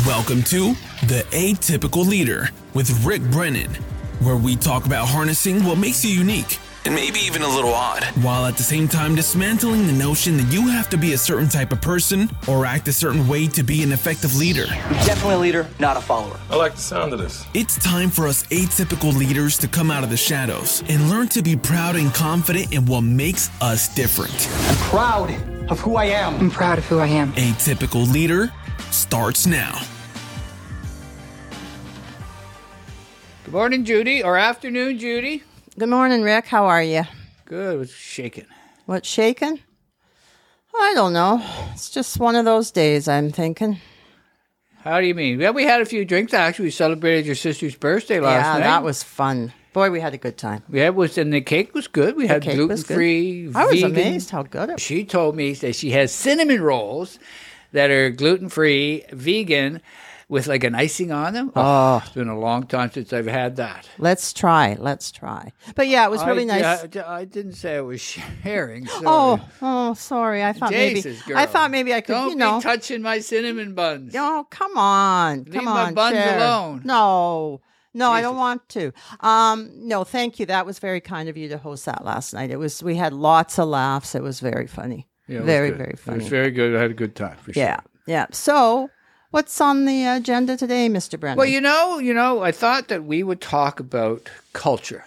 Welcome to The Atypical Leader with Rick Brennan, where we talk about harnessing what makes you unique and maybe even a little odd, while at the same time dismantling the notion that you have to be a certain type of person or act a certain way to be an effective leader. Definitely a leader, not a follower. I like the sound of this. It's time for us atypical leaders to come out of the shadows and learn to be proud and confident in what makes us different. I'm proud of who I am. I'm proud of who I am. Atypical Leader starts now. Good morning, Judy, or afternoon, Judy. Good morning, Rick. How are you? Good. What's shaking? What's shaking? I don't know. It's just one of those days, I'm thinking. How do you mean? Yeah, we had a few drinks. Actually, we celebrated your sister's birthday last night. Yeah, that was fun. Boy, we had a good time. Yeah, and the cake was good. We had gluten-free, vegan. I was amazed how good it was. She told me that she has cinnamon rolls that are gluten-free, vegan, with like an icing on them. Oh, it's been a long time since I've had that. Let's try. But yeah, it was really nice. I didn't say I was sharing. Sorry. Oh, sorry. I thought maybe I could, Don't be touching my cinnamon buns. Oh, come on. Leave my buns alone. No, Jesus. I don't want to. No, thank you. That was very kind of you to host that last night. We had lots of laughs. It was very funny. Yeah, very, very funny. It was very good. I had a good time. For sure. Yeah. So, what's on the agenda today, Mr. Brennan? Well, I thought that we would talk about culture.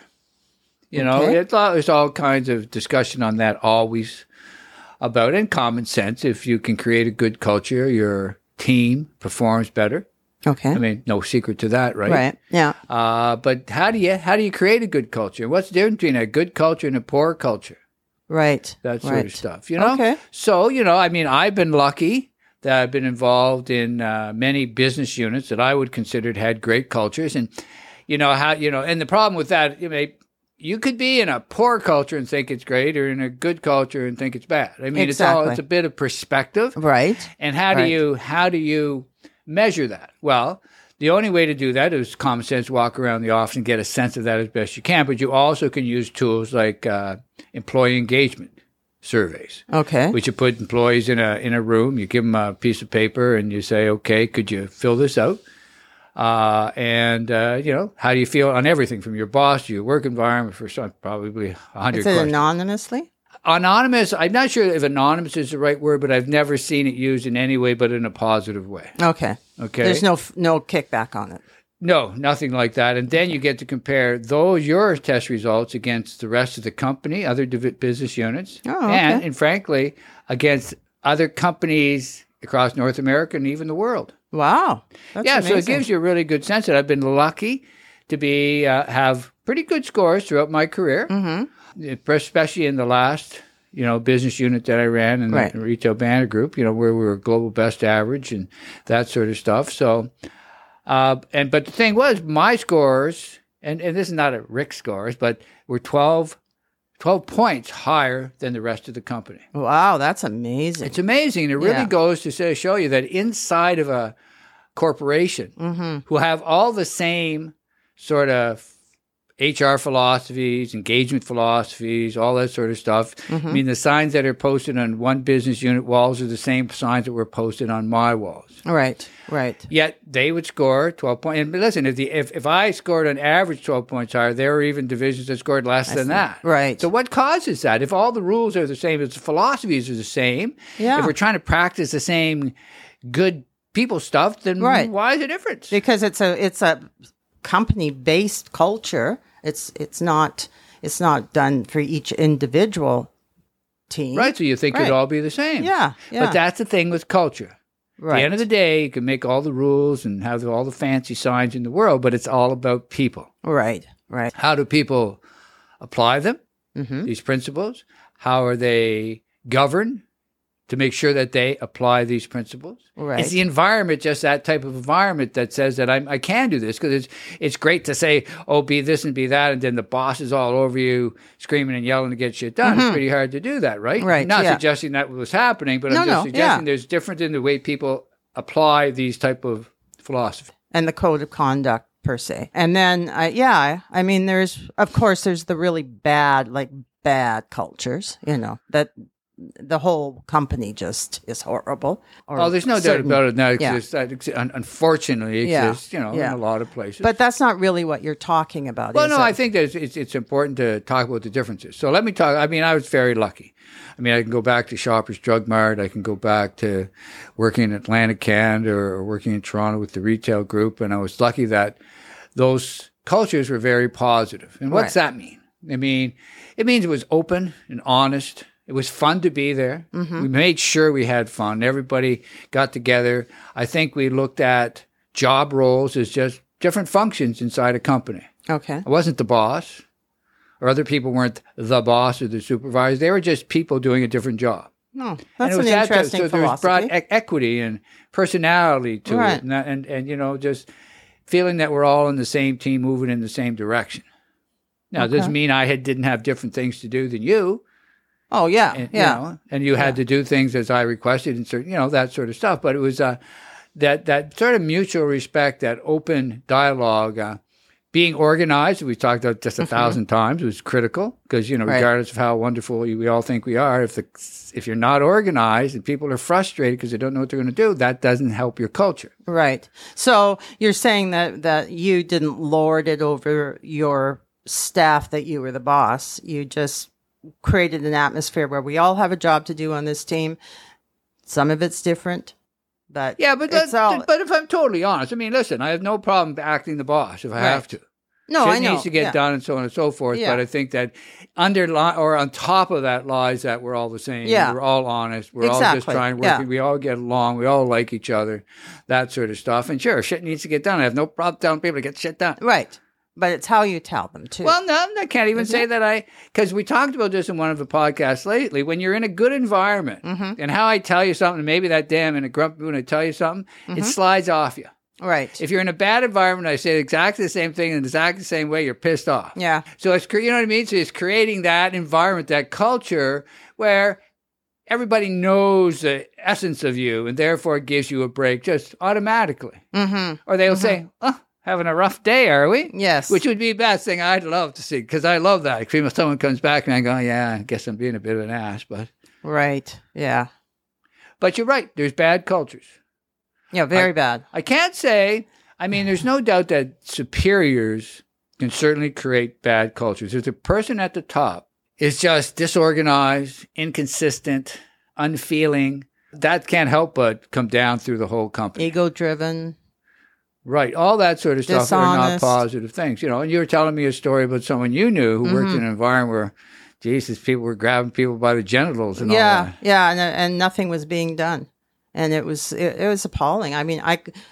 There's all kinds of discussion on that always about, and common sense. If you can create a good culture, your team performs better. Okay. I mean, no secret to that, right? Right. Yeah. But how do you create a good culture? What's the difference between a good culture and a poor culture? Right. That sort of stuff, Okay. So, I've been lucky that I've been involved in many business units that I would consider had great cultures. And, and the problem with that, you could be in a poor culture and think it's great, or in a good culture and think it's bad. I mean, exactly. It's a bit of perspective. Right. And how do you measure that? Well, the only way to do that is common sense, walk around the office and get a sense of that as best you can. But you also can use tools like employee engagement surveys. Okay. Which you put employees in a room, you give them a piece of paper and you say, okay, could you fill this out? How do you feel on everything from your boss to your work environment for some, probably 100 questions. Is it anonymously? Anonymous, I'm not sure if anonymous is the right word, but I've never seen it used in any way but in a positive way. Okay. There's no kickback on it. No, nothing like that. And then you get to compare your test results against the rest of the company, other business units, and frankly, against other companies across North America and even the world. Wow. That's amazing. So it gives you a really good sense that I've been lucky to have pretty good scores throughout my career. Mm-hmm. Especially in the last, business unit that I ran in the retail banner group, where we were global best average and that sort of stuff. So, but the thing was, my scores, and this is not a Rick scores, but were 12 points higher than the rest of the company. Wow, that's amazing. It's amazing. It really goes to show you that inside of a corporation who have all the same sort of HR philosophies, engagement philosophies, all that sort of stuff. Mm-hmm. I mean, the signs that are posted on one business unit walls are the same signs that were posted on my walls. Right. Yet they would score 12 points. And listen, if I scored on average 12 points higher, there were even divisions that scored less than that. Right. So what causes that? If all the rules are the same, if the philosophies are the same, if we're trying to practice the same good people stuff, then why is it different? Because it's a company-based culture. It's not done for each individual team. Right, so you think it'd all be the same. Yeah. But that's the thing with culture. Right. At the end of the day, you can make all the rules and have all the fancy signs in the world, but it's all about people. Right. How do people apply them, these principles? How are they governed to make sure that they apply these principles? Right. It's the environment, just that type of environment that says that I can do this, because it's great to say, oh, be this and be that, and then the boss is all over you screaming and yelling to get shit done. It's pretty hard to do that, right? Right. Not suggesting that was happening, but I'm just suggesting there's difference in the way people apply these type of philosophy. And the code of conduct per se. And then, I mean, there's the really bad cultures, that the whole company just is horrible. Oh, there's no doubt about it. That exists. Yeah. That unfortunately exists, in a lot of places. But that's not really what you're talking about. Well, is no, it? I think that it's important to talk about the differences. So let me talk. I mean, I was very lucky. I mean, I can go back to Shoppers Drug Mart. I can go back to working in Atlantic Canada or working in Toronto with the retail group. And I was lucky that those cultures were very positive. And what's that mean? I mean, it means it was open and honest. It was fun to be there. Mm-hmm. We made sure we had fun. Everybody got together. I think we looked at job roles as just different functions inside a company. Okay. I wasn't the boss, or other people weren't the boss or the supervisor. They were just people doing a different job. No, that's an interesting so philosophy. there was brought equity and personality to Right. it, and just feeling that we're all in the same team, moving in the same direction. Now, it doesn't mean I didn't have different things to do than you. Oh, yeah, And, yeah. And you had to do things as I requested and certain, that sort of stuff. But it was that sort of mutual respect, that open dialogue, being organized. We talked about just 1,000 times. It was critical because regardless of how wonderful we all think we are, if you're not organized and people are frustrated because they don't know what they're going to do, that doesn't help your culture. Right. So you're saying that you didn't lord it over your staff, that you were the boss. You just created an atmosphere where we all have a job to do on this team. Some of it's different, but but if I'm totally honest, I mean, listen, I have no problem acting the boss if I have to. No, Shit I know. needs to get done and so on and so forth. Yeah. But I think that on top of that lies that we're all the same. Yeah. We're all honest. We're all just trying to work. Yeah. We all get along. We all like each other, that sort of stuff. And sure, shit needs to get done. I have no problem telling people to get shit done. Right. But it's how you tell them, too. Well, no, I can't even say that because we talked about this in one of the podcasts lately. When you're in a good environment and how I tell you something, maybe that damn in a grumpy when I tell you something, it slides off you. Right. If you're in a bad environment, I say exactly the same thing in exactly the same way, you're pissed off. Yeah. So it's, you know what I mean? So it's creating that environment, that culture where everybody knows the essence of you and therefore it gives you a break just automatically. Mm-hmm. Or they'll say, oh, having a rough day, are we? Yes. Which would be the best thing I'd love to see because I love that. If someone comes back and I go, yeah, I guess I'm being a bit of an ass, but. Right. Yeah. But you're right. There's bad cultures. Yeah, very bad. I can't say, I mean, there's no doubt that superiors can certainly create bad cultures. If the person at the top is just disorganized, inconsistent, unfeeling, that can't help but come down through the whole company. Ego-driven. Right. All that sort of stuff are not Dishonest. positive things. And you were telling me a story about someone you knew who worked in an environment where, Jesus, people were grabbing people by the genitals and all that. Yeah, and nothing was being done. And it was appalling. I mean,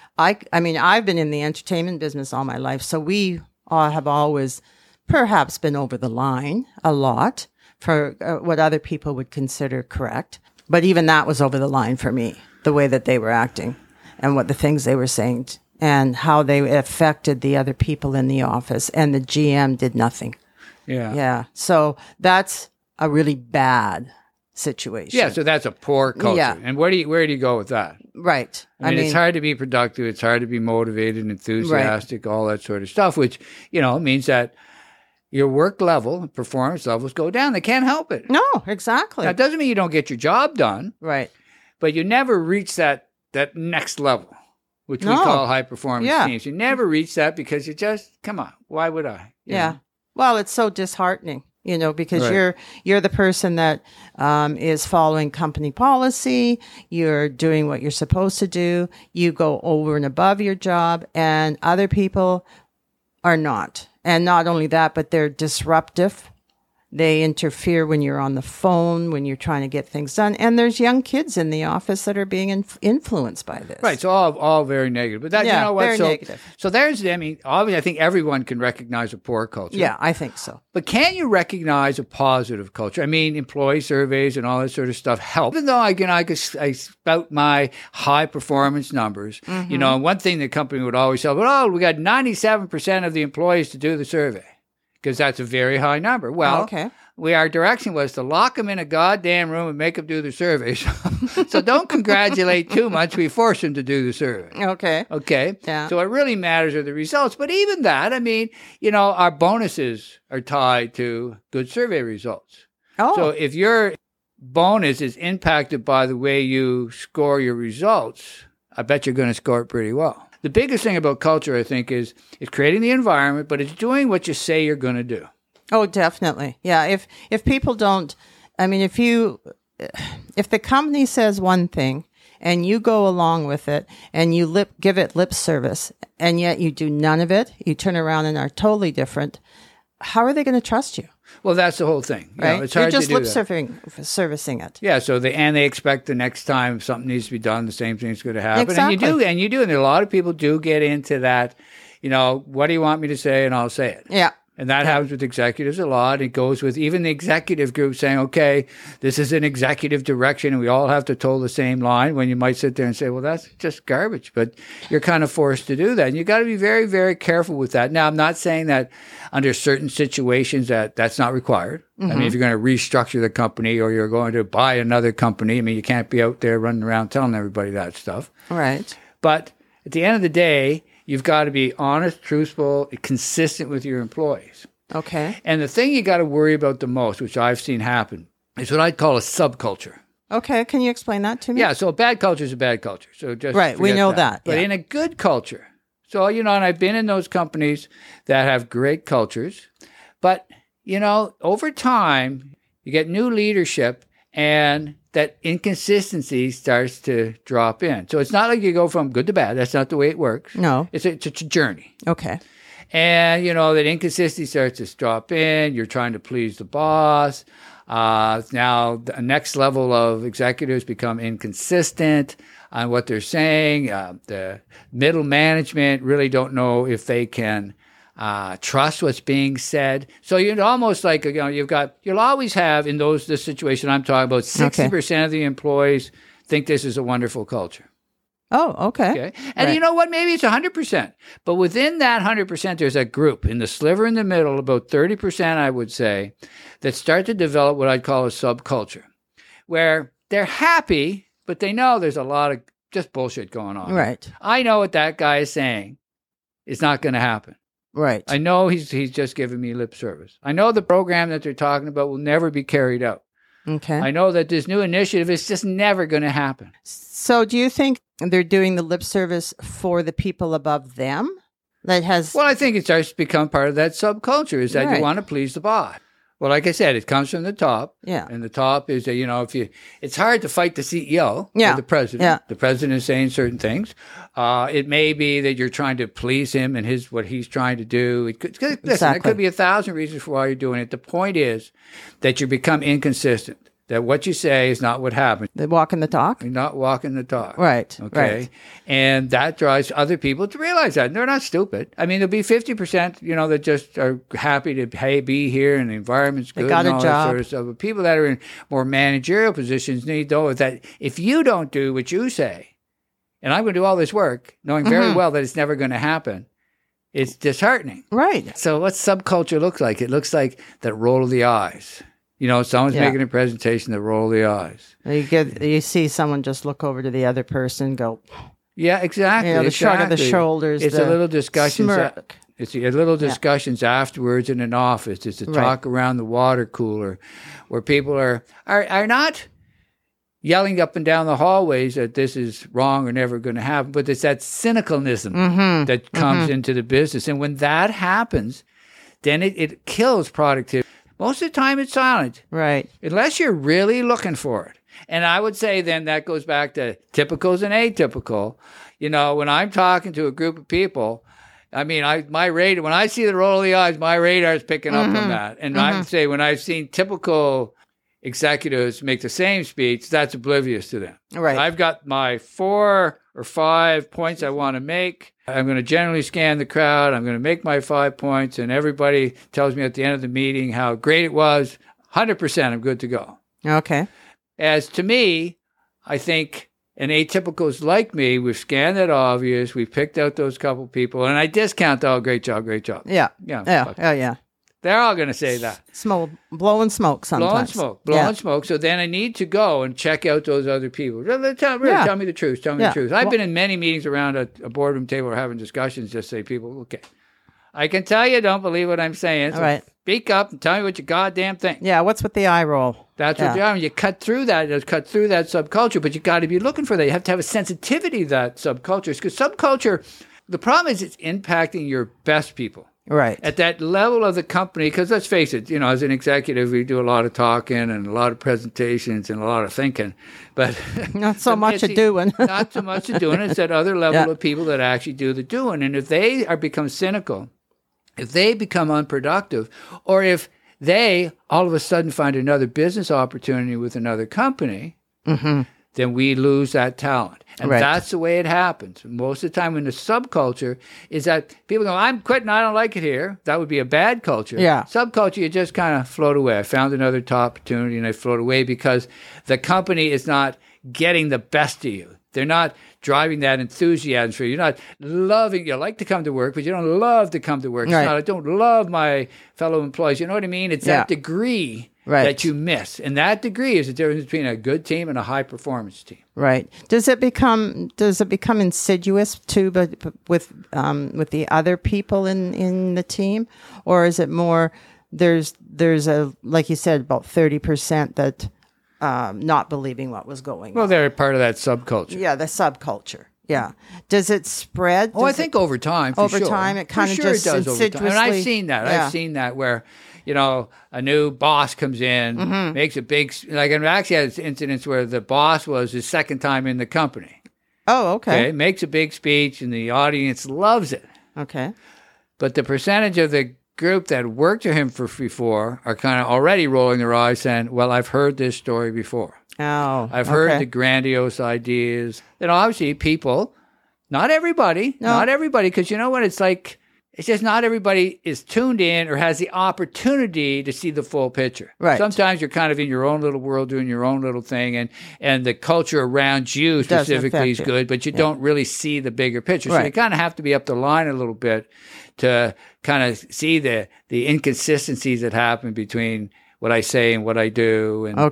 I've been in the entertainment business all my life, so we have always perhaps been over the line a lot for what other people would consider correct. But even that was over the line for me, the way that they were acting and what the things they were saying and how they affected the other people in the office. And the GM did nothing. Yeah. Yeah. So that's a really bad situation. Yeah, so that's a poor culture. Yeah. And where do you go with that? Right. I mean, it's hard to be productive. It's hard to be motivated, enthusiastic, all that sort of stuff, which, means that your work level, performance levels go down. They can't help it. No, exactly. Now, it doesn't mean you don't get your job done, Right. but you never reach that next level, which we call high performance teams. You never reach that because you just, come on, why would I? You know? Well, it's so disheartening. Because Right. you're the person that is following company policy. You're doing what you're supposed to do. You go over and above your job, and other people are not. And not only that, but they're disruptive. They interfere when you're on the phone, when you're trying to get things done. And there's young kids in the office that are being influenced by this. Right, so all very negative. But that, Yeah, you know what? very negative. So there's, obviously, I think everyone can recognize a poor culture. Yeah, I think so. But can you recognize a positive culture? I mean, employee surveys and all that sort of stuff help. Even though I spout my high performance numbers, and one thing the company would always say, we got 97% of the employees to do the survey. Because that's a very high number. Well, our direction was to lock them in a goddamn room and make them do the survey. So don't congratulate too much. We force them to do the survey. Okay. Okay. Yeah. So what really matters are the results. But even that, our bonuses are tied to good survey results. Oh. So if you're bonus is impacted by the way you score your results, I bet you're going to score it pretty well. The biggest thing about culture, I think, is it's creating the environment, but it's doing what you say you're going to do. Oh, definitely. Yeah. If people don't, I mean, if the company says one thing and you go along with it and you give it lip service and yet you do none of it, you turn around and are totally different, how are they going to trust you? Well, that's the whole thing. Right? It's hard You're just to do lip servicing it. Yeah, so they expect the next time something needs to be done, the same thing's going to happen. Exactly. And you do, and a lot of people do get into that, what do you want me to say, and I'll say it. Yeah. And that happens with executives a lot. It goes with even the executive group saying, okay, this is an executive direction and we all have to toe the same line, when you might sit there and say, well, that's just garbage. But you're kind of forced to do that. And you got to be very, very careful with that. Now, I'm not saying that under certain situations that's not required. Mm-hmm. I mean, if you're going to restructure the company or you're going to buy another company, I mean, you can't be out there running around telling everybody that stuff. Right. But at the end of the day, you've got to be honest, truthful, consistent with your employees. Okay. And the thing you got to worry about the most, which I've seen happen, is what I'd call a subculture. Okay. Can you explain that to me? Yeah. So a bad culture is a bad culture. So just right. We know that. But in a good culture, so, and I've been in those companies that have great cultures, but, over time, you get new leadership and that inconsistency starts to drop in. So it's not like you go from good to bad. That's not the way it works. No. It's a journey. Okay. And, that inconsistency starts to drop in. You're trying to please the boss. Now, the next level of executives become inconsistent on what they're saying. The middle management really don't know if they can trust what's being said. So you're almost like, you'll always have in this situation I'm talking about, 60% of the employees think this is a wonderful culture. Oh, okay. And right. You know what? Maybe it's 100%. But within that 100%, there's a group in the sliver in the middle, about 30%, I would say, that start to develop what I'd call a subculture, where they're happy, but they know there's a lot of just bullshit going on. Right. I know what that guy is saying is not going to happen. Right. I know he's just giving me lip service. I know the program that they're talking about will never be carried out. Okay. I know that this new initiative is just never going to happen. So do you think they're doing the lip service for the people above them? Well, I think it starts to become part of that subculture, is that you want to please the boss. Well, like I said, it comes from the top. Yeah. And the top is that, it's hard to fight the CEO or the president. Yeah. The president is saying certain things. It may be that you're trying to please him and what he's trying to do. Listen, there could be 1,000 reasons for why you're doing it. The point is that you become inconsistent. That what you say is not what happens. They walking the talk? You're not walking the talk. Right. Okay. Right. And that drives other people to realize that. And they're not stupid. I mean, there'll be 50%, that just are happy to be here and the environment's good. They got and all a job. That sort of stuff. But people that are in more managerial positions need to know that if you don't do what you say, and I'm going to do all this work, knowing very well that it's never going to happen, it's disheartening. Right. So what subculture looks like? It looks like that roll of the eyes. Someone's making a presentation, that roll the eyes. You see someone just look over to the other person, go. Yeah, exactly. The shrug of the shoulders. It's a little discussions. Smirk. It's a little discussions afterwards in an office. It's a talk around the water cooler, where people are not yelling up and down the hallways that this is wrong or never going to happen, but it's that cynicalism that comes into the business, and when that happens, then it kills productivity. Most of the time, it's silent. Right. Unless you're really looking for it. And I would say then that goes back to typicals and atypical. When I'm talking to a group of people, I mean, my radar, when I see the roll of the eyes, my radar is picking up on that. And I would say when I've seen typical executives make the same speech, that's oblivious to them. Right. I've got my 4 or 5 points I want to make. I'm going to generally scan the crowd. I'm going to make my 5 points, and everybody tells me at the end of the meeting how great it was. 100%, I'm good to go. Okay. As to me, I think an atypicals like me, we've scanned that obvious. We've picked out those couple people, and I discount, great job, great job. Yeah. Yeah. They're all going to say that. Blowing smoke sometimes. Blowing smoke. So then I need to go and check out those other people. Tell me the truth. Tell me the truth. I've been in many meetings around a boardroom table or having discussions, just say people, okay, I can tell you don't believe what I'm saying. So right. speak up and tell me what you goddamn think. Yeah, what's with the eye roll? That's what they are. And you cut through that. Just cut through that subculture, but you got to be looking for that. You have to have a sensitivity to that subculture. Because subculture, the problem is it's impacting your best people. Right. At that level of the company, because let's face it, as an executive, we do a lot of talking and a lot of presentations and a lot of thinking, but not so much of doing. Not so much of doing. It's that other level of people that actually do the doing. And if they become cynical, if they become unproductive, or if they all of a sudden find another business opportunity with another company, then we lose that talent. And that's the way it happens. Most of the time in the subculture is that people go, I'm quitting, I don't like it here. That would be a bad culture. Yeah. Subculture, you just kind of float away. I found another top opportunity and I float away because the company is not getting the best of you. They're not driving that enthusiasm for you. You're not loving, you like to come to work, but you don't love to come to work. It's not, I don't love my fellow employees. You know what I mean? It's that degree that you miss. And that degree is the difference between a good team and a high performance team. Right. Does it become insidious too, but with the other people in the team, or is it more? There's a, like you said, about 30% that not believing what was going on. Well, they're part of that subculture. Yeah, the subculture. Yeah. Does it spread? I think over time. Over time, it kind of just insidiously. And I've seen that. Yeah. I've seen that where, a new boss comes in, makes a big, like, I've actually had incidents where the boss was his second time in the company. Oh, okay. Makes a big speech and the audience loves it. Okay. But the percentage of the group that worked for him before are kind of already rolling their eyes saying, well, I've heard this story before. Oh, I've heard the grandiose ideas. And obviously people, not everybody, because you know what? It's like, it's just not everybody is tuned in or has the opportunity to see the full picture. Right. Sometimes you're kind of in your own little world doing your own little thing, and the culture around you specifically is good, but you don't really see the bigger picture. So you kind of have to be up the line a little bit to kind of see the inconsistencies that happen between what I say and what I do, and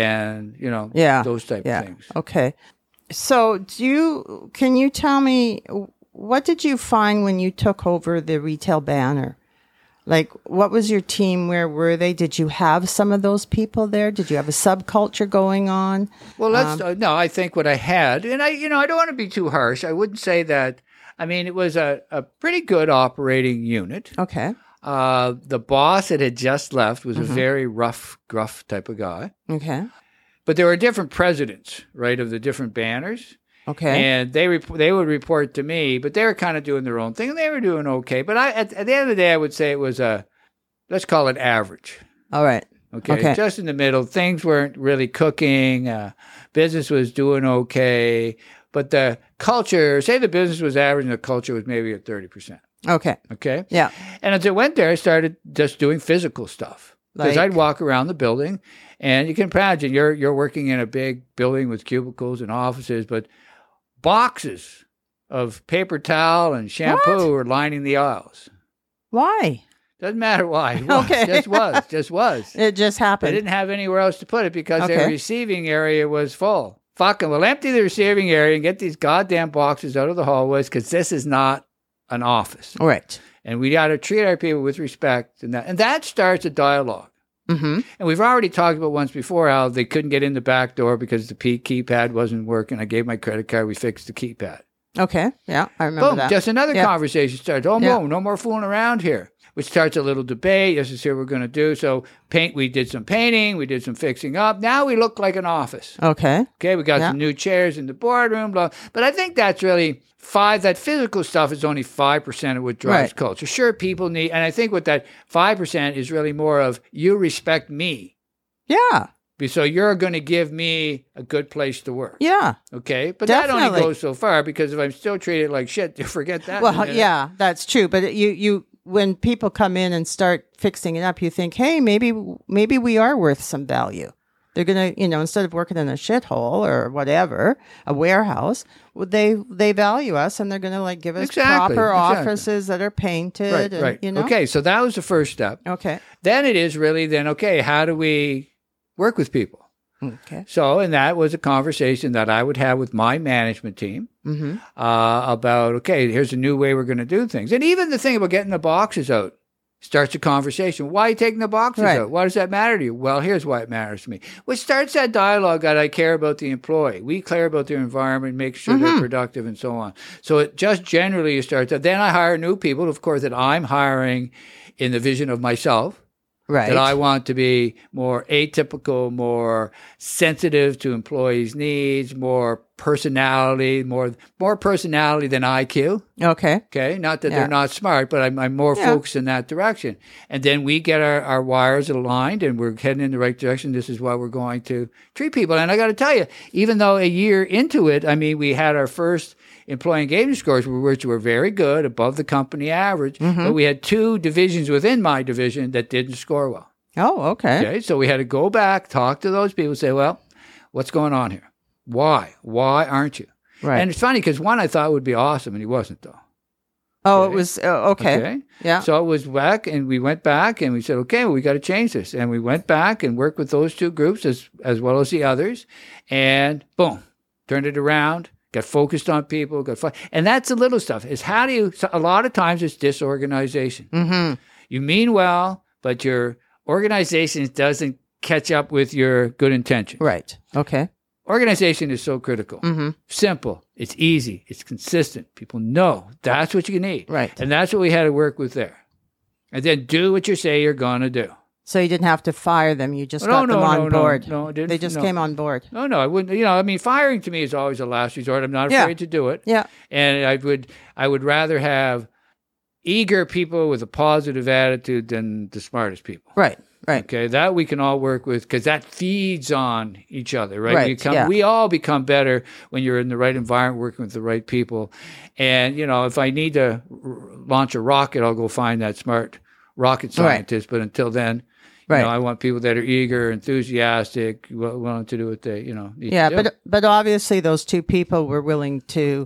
those type of things. Okay. So can you tell me, what did you find when you took over the retail banner? Like, what was your team? Where were they? Did you have some of those people there? Did you have a subculture going on? Well, no, I think what I had, and I don't want to be too harsh. I wouldn't say that. I mean, it was a pretty good operating unit. Okay. The boss that had just left was a very rough, gruff type of guy. Okay. But there were different presidents, right, of the different banners. Okay. And they would report to me, but they were kind of doing their own thing, and they were doing okay. But at the end of the day, I would say it was let's call it average. All right. Okay. Just in the middle. Things weren't really cooking. Business was doing okay. But the culture, say the business was average and the culture was maybe at 30%. Okay. Okay? Yeah. And as I went there, I started just doing physical stuff. Because I'd walk around the building, and you can imagine you're working in a big building with cubicles and offices, but boxes of paper towel and shampoo were lining the aisles. Why? Doesn't matter why. It was. Okay. Just was. It just happened. They didn't have anywhere else to put it because their receiving area was full. Well, empty the receiving area and get these goddamn boxes out of the hallways, because this is not an office. Right. And we got to treat our people with respect. And that starts a dialogue. Mm-hmm. And we've already talked about once before how they couldn't get in the back door because the keypad wasn't working. I gave my credit card. We fixed the keypad. Okay. Yeah, I remember that. Just another conversation starts. No more fooling around here. Which starts a little debate. This is what we're going to do. So we did some painting. We did some fixing up. Now we look like an office. Okay. Okay, we got some new chairs in the boardroom. Blah. But I think that's really that physical stuff is only 5% of what drives culture. Sure, people need, and I think what that 5% is really more of, you respect me. Yeah. So you're going to give me a good place to work. Yeah. Okay. But definitely. That only goes so far, because if I'm still treated like shit, forget that. Well, yeah, that's true. But you when people come in and start fixing it up, you think, hey, maybe we are worth some value. They're going to, instead of working in a shithole or whatever, a warehouse, they value us, and they're going to give us proper offices that are painted. Right. Okay. So that was the first step. Okay. Then it is really how do we work with people? Okay. So, and that was a conversation that I would have with my management team about, here's a new way we're going to do things. And even the thing about getting the boxes out Starts a conversation. Why are you taking the boxes Right. out? Why does that matter to you? Well, here's why it matters to me. Which starts that dialogue that I care about the employee. We care about their environment, make sure they're productive and so on. So it just generally starts that. Then I hire new people, of course, that I'm hiring in the vision of myself. Right. That I want to be more atypical, more sensitive to employees' needs, more personality, more personality than IQ. Okay. Okay, not that Yeah. they're not smart, but I'm more focused in that direction. And then we get our wires aligned, and we're heading in the right direction. This is why we're going to treat people. And I got to tell you, even though a year into it, I mean, we had our first employee engagement scores, which were very good, above the company average. But we had 2 divisions within my division that didn't score well. Oh, okay. Okay, so we had to go back, talk to those people, say, well, what's going on here? Why? Why aren't you? Right. And it's funny because one I thought would be awesome, and he wasn't, though. Oh, Okay. it was okay. Yeah. So it was back, and we went back, and we said, okay, well, we got to change this. And we went back and worked with those 2 groups as well as the others, and boom, turned it around. Got focused on people, and that's the little stuff. Is how do you? A lot of times it's disorganization. You mean well, but your organization doesn't catch up with your good intention. Right. Okay. Organization is so critical. Simple. It's easy. It's consistent. People know that's what you need. Right. And that's what we had to work with there. And then do what you say you're going to do. So you didn't have to fire them. You just No, got them no, on no, board. no, I didn't. They just No. came on board. No, I wouldn't. I mean, firing to me is always a last resort. I'm not Yeah. afraid to do it. Yeah. And I would rather have eager people with a positive attitude than the smartest people. Right. Right. Okay, that we can all work with because that feeds on each other, right? Right, yeah. We all become better when you're in the right environment, working with the right people. And, if I need to launch a rocket, I'll go find that smart rocket scientist. But until then, Right. I want people that are eager, enthusiastic, willing to do what they, need Yeah, to do. but obviously those 2 people were willing to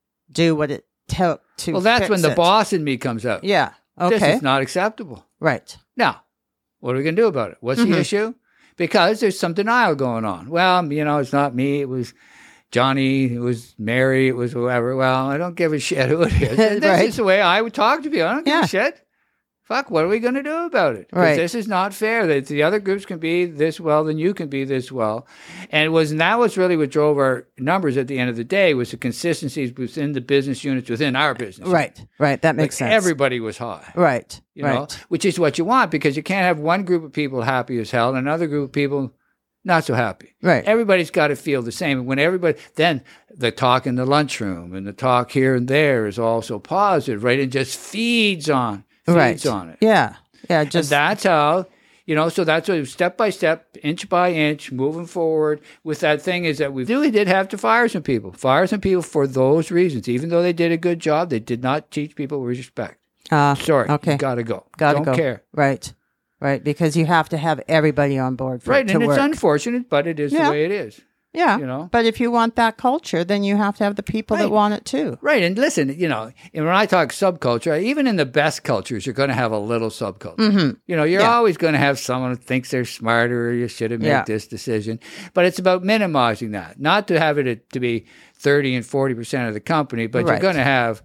do what it took to. Well, that's fix when the it. boss in me comes out. Yeah. This Okay. is not acceptable. Right. Now, what are we going to do about it? What's the issue? Because there's some denial going on. Well, it's not me. It was Johnny. It was Mary. It was whoever. Well, I don't give a shit who it is. And this Right. is the way I would talk to people. I don't give Yeah. a shit. Fuck, what are we going to do about it? Because Right. this is not fair. That the other groups can be this well, then you can be this well. And that was really what drove our numbers at the end of the day was the consistencies within the business units within our business. Right. Right. That makes Like sense. everybody was high. Right. You know, which is what you want because you can't have one group of people happy as hell and another group of people not so happy. Right. Everybody's got to feel the same. And when then the talk in the lunchroom and the talk here and there is also positive, right? And just feeds on it. Yeah. Yeah. And Just that's how, so that's what step by step, inch by inch, moving forward with that thing is that we really did have to fire some people for those reasons. Even though they did a good job, they did not teach people respect. Sorry. Okay. You gotta go. Don't care. Right. Right. Because you have to have everybody on board for Right. it to And it's work. unfortunate, but it is the way it is. Yeah. But if you want that culture, then you have to have the people that want it too. Right. And listen, and when I talk subculture, even in the best cultures, you're going to have a little subculture. You're always going to have someone who thinks they're smarter or you should have made this decision. But it's about minimizing that, not to have it to be 30 and 40% of the company, but you're going to have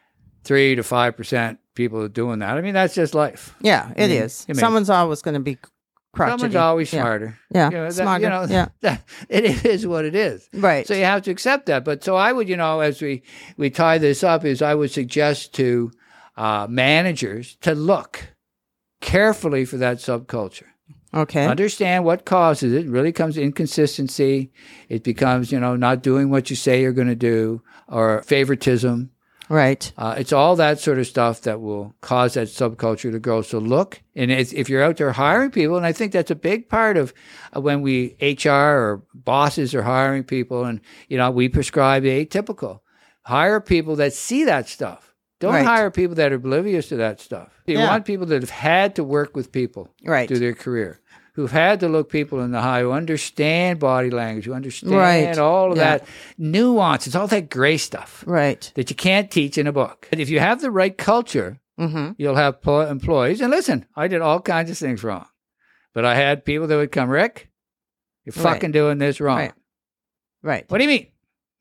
3 to 5% people doing that. I mean, that's just life. Yeah, it is. Someone's always going to be crotchety. Someone's always smarter. Yeah, smarter. It is what it is. Right. So you have to accept that. But so I would, as we tie this up, is I would suggest to managers to look carefully for that subculture. Okay. Understand what causes it. It really comes inconsistency. It becomes, not doing what you say you're going to do or favoritism. Right. It's all that sort of stuff that will cause that subculture to grow. So look, and if you're out there hiring people, and I think that's a big part of when we HR or bosses are hiring people, and we prescribe the atypical. Hire people that see that stuff. Don't hire people that are oblivious to that stuff. You want people that have had to work with people through their career, who've had to look people in the eye, who understand body language, who understand all of that nuance. It's all that gray stuff that you can't teach in a book. And if you have the right culture, you'll have employees. And listen, I did all kinds of things wrong. But I had people that would come, Rick, you're fucking doing this wrong. Right. What do you mean?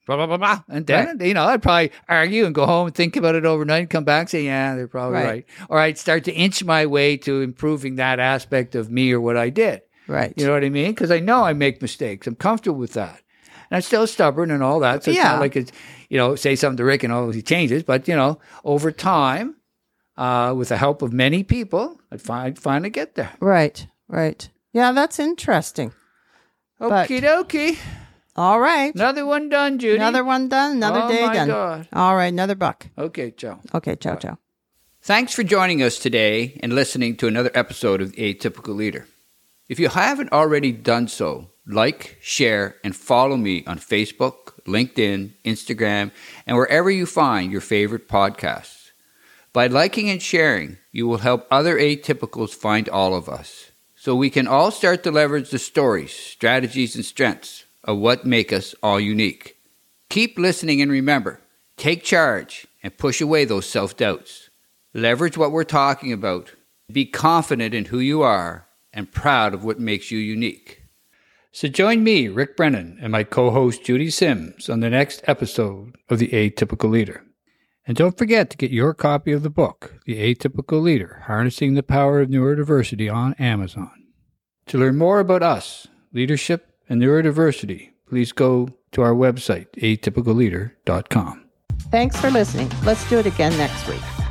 blah, blah, blah, blah. And then, I'd probably argue and go home and think about it overnight and come back and say, yeah, they're probably right. Or I'd start to inch my way to improving that aspect of me or what I did. Right. You know what I mean? Because I know I make mistakes. I'm comfortable with that. And I'm still stubborn and all that. So it's not like it's, say something to Rick and he changes. But, over time, with the help of many people, I'd finally get there. Right. Yeah, that's interesting. Okie dokie. All right. Another one done, Judy. Another one done. Another day done. Oh, my God. All right. Another buck. Okay, ciao. Okay, ciao. Thanks for joining us today and listening to another episode of The Atypical Leader. If you haven't already done so, like, share, and follow me on Facebook, LinkedIn, Instagram, and wherever you find your favorite podcasts. By liking and sharing, you will help other atypicals find all of us, so we can all start to leverage the stories, strategies, and strengths of what make us all unique. Keep listening and remember, take charge and push away those self-doubts. Leverage what we're talking about. Be confident in who you are and proud of what makes you unique. So join me, Rick Brennan, and my co-host Judy Sims on the next episode of The Atypical Leader. And don't forget to get your copy of the book, The Atypical Leader, Harnessing the Power of Neurodiversity on Amazon. To learn more about us, leadership, and neurodiversity, please go to our website, atypicalleader.com. Thanks for listening. Let's do it again next week.